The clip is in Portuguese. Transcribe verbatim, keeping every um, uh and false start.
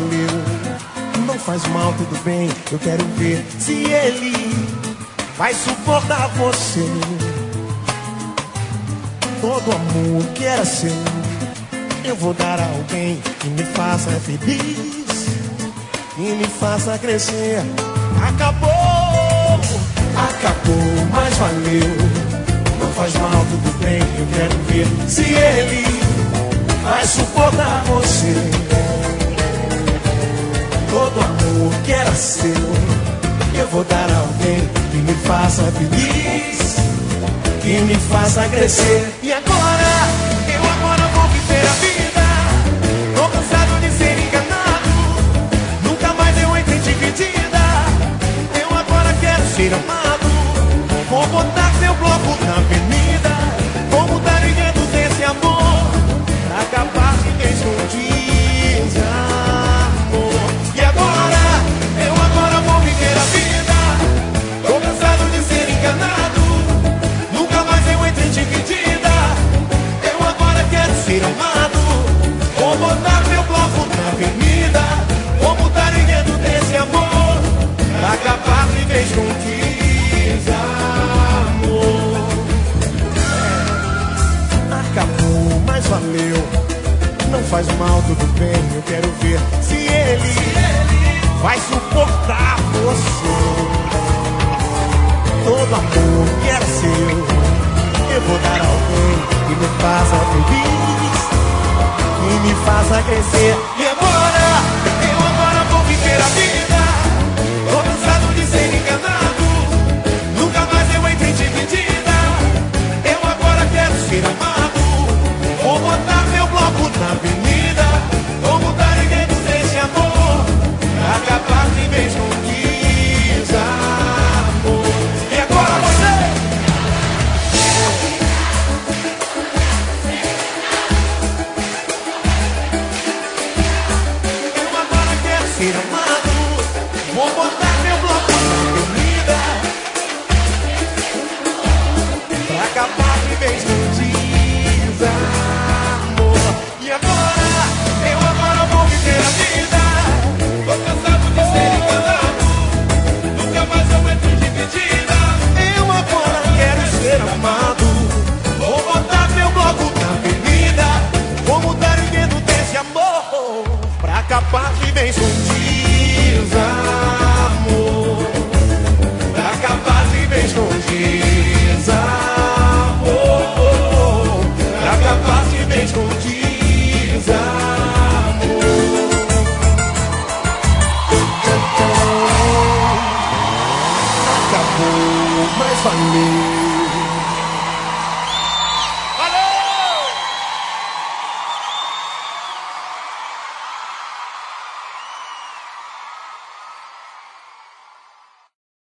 valeu. Não faz mal, tudo bem, eu quero ver se ele vai suportar você. Todo amor que era seu, eu vou dar a alguém que me faça feliz, que me faça crescer. Acabou, acabou, mas valeu. Não faz mal, tudo bem, eu quero ver se ele vai suportar você. Todo amor que era seu, eu vou dar a alguém que me faça feliz, que me faça crescer. E agora, eu agora vou viver a vida. Tô cansado de ser enganado, nunca mais eu entrei dividida. Eu agora quero ser amado. Vou botar seu bloco na avenida, vou mudar o enredo desse amor, pra acabar de vez com o desamor. E agora, eu agora vou viver a vida. Tô cansado de ser enganado, nunca mais eu entrei dividida. Eu agora quero ser amado. Vou botar meu bloco na avenida, vou mudar o enredo desse amor, pra acabar de vez com o desamor. Acabou, mas valeu. Não faz mal, tudo bem, eu quero ver se ele, se ele vai suportar você. Todo amor que era seu, eu vou dar a alguém que me faça feliz, que me faça crescer. E agora, eu agora vou viver a vida. Tô cansado de ser enganado, nunca mais eu entrei dividida. Eu agora quero ser amado. Vou botar meu bloco na avenida, vou mudar o enredo desse amor, pra acabar de vez com o desamor. E agora você! Eu agora quero ser amado. Vou botar meu bloco na avenida, pra acabar de vez com o desamor. E agora, eu agora vou viver a vida. Tô cansado de ser enganado, nunca mais eu entro dividida. Eu agora quero ser amado. Vou botar meu bloco na avenida, vou mudar o enredo desse amor, pra acabar de vez com o desamor, pra acabar de vez com o desamor, pra acabar de vez com o desamor. Acabou, mas valeu.